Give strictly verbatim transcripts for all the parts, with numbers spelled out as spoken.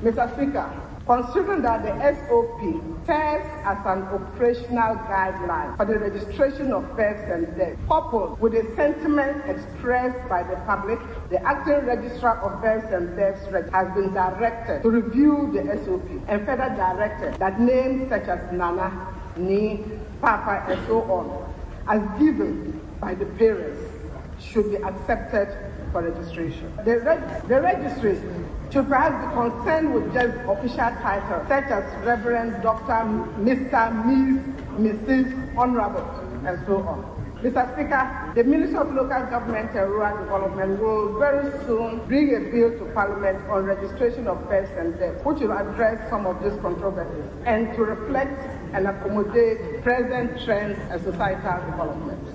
Mister Speaker, considering that the S O P serves as an operational guideline for the registration of births and deaths, coupled with the sentiments expressed by the public, the acting registrar of births and deaths has been directed to review the S O P and further directed that names such as Nana, Ni, Papa, and so on, as given by the parents, should be accepted for registration. The, reg- the registry should perhaps be concerned with just official titles such as Reverend, Doctor, Mister, Miss, Missus, Honorable, and so on. Mister Speaker, the Ministry of Local Government and Rural Development will very soon bring a bill to Parliament on registration of births and deaths, which will address some of these controversies and to reflect and accommodate present trends and societal developments.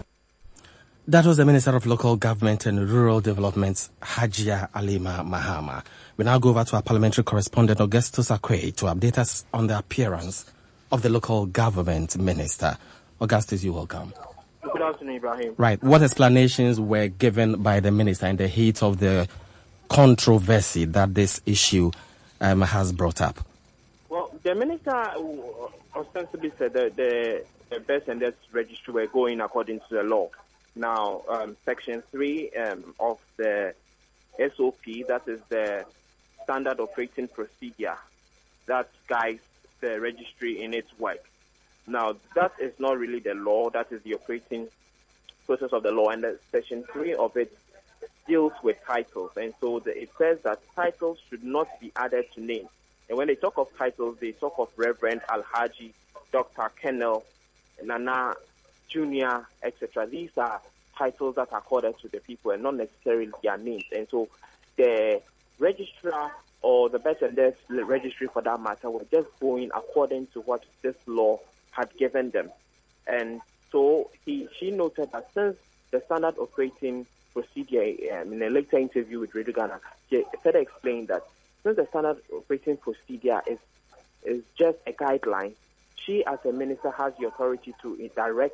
That was the Minister of Local Government and Rural Development, Hajia Alima Mahama. We now go over to our parliamentary correspondent, Augustus Akwe, to update us on the appearance of the local government minister. Augustus, you're welcome. Good afternoon, Ibrahim. Right. What explanations were given by the minister in the heat of the controversy that this issue um, has brought up? Well, the minister ostensibly said that the, the births and deaths registry were going according to the law. Now, um, Section three um, of the S O P, that is the standard operating procedure that guides the registry in its work. Now, that is not really the law, that is the operating process of the law, and the Section three of it deals with titles. And so the, it says that titles should not be added to names. And when they talk of titles, they talk of Reverend, Alhaji, Doctor, Colonel, Nana, Junior, et cetera. These are titles that are accorded to the people and not necessarily their names. And so the registrar or the birth and death registry, for that matter, were just going according to what this law had given them. And so he, she noted that since the standard operating procedure, um, in a later interview with Radio Ghana, she further explained that since the standard operating procedure is is just a guideline, she as a minister has the authority to direct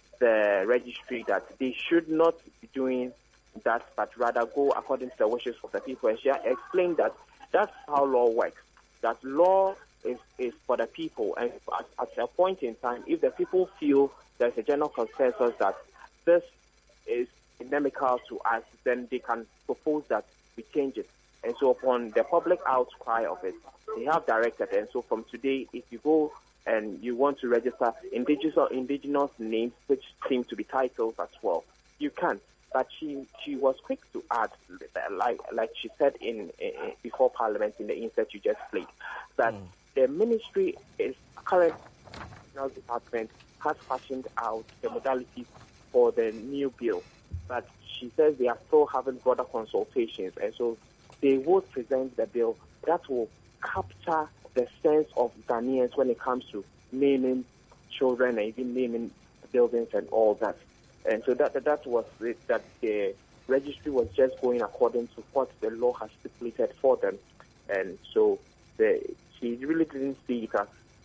the registry that they should not be doing that, but rather go according to the wishes of the people. And she explained that that's how law works, that law is, is for the people. And at, at a point in time, if the people feel there's a general consensus that this is inimical to us, then they can propose that we change it. And so upon the public outcry of it, they have directed. And so from today, if you go and you want to register indigenous or indigenous names, which seem to be titles as well, you can. But she she was quick to add, like like she said in, in before Parliament in the insert you just played, that mm. the ministry is current department has fashioned out the modalities for the new bill, but she says they are still having broader consultations, and so they will present the bill that will capture the sense of Ghanaians when it comes to naming children and even naming buildings and all that. And so that that, that was it, that the registry was just going according to what the law has stipulated for them. And so the, she really didn't see it as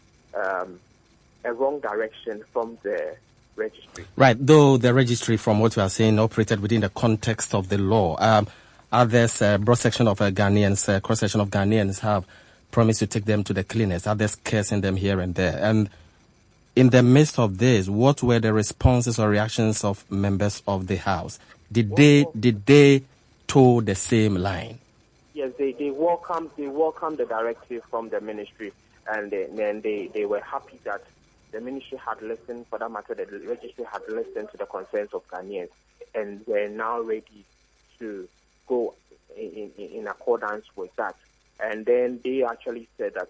um, a wrong direction from the registry. Right, though the registry, from what you are saying, operated within the context of the law. Um, others, a uh, broad section of uh, Ghanaians, uh, cross-section of Ghanaians have promised to take them to the clinics, others cursing them here and there. And in the midst of this, what were the responses or reactions of members of the House? Did they did they toe the same line? Yes, they, they welcomed they welcomed the directive from the ministry, and they, then they, they were happy that the ministry had listened, for that matter, the registry had listened to the concerns of Ghanaians, and were now ready to go in, in, in accordance with that. And then they actually said that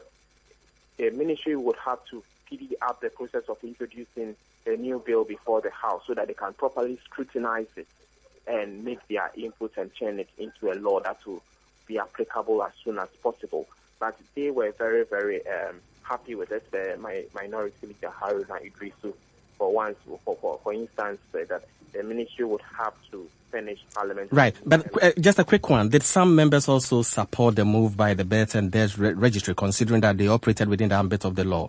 the ministry would have to speed up the process of introducing the new bill before the House so that they can properly scrutinize it and make their input and turn it into a law that will be applicable as soon as possible. But they were very, very um, happy with it. The my, minority leader, Haruna Idrisu, for once, for, for, for instance, said that the ministry would have to finish Parliament. Right, but uh, just a quick one. Did some members also support the move by the Birth and Death re- Registry, considering that they operated within the ambit of the law?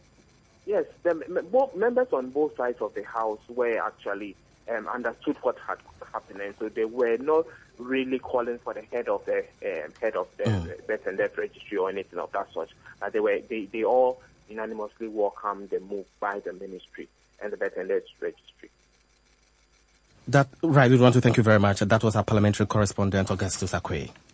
Yes, the m- both members on both sides of the House were actually um, understood what had happened, and so they were not really calling for the head of the um, head of the mm. birth and death registry or anything of that sort. Uh, they were they, they all unanimously welcomed the move by the ministry and the birth and death registry. That right. We want to thank you very much. That was our parliamentary correspondent Augustus Akwe.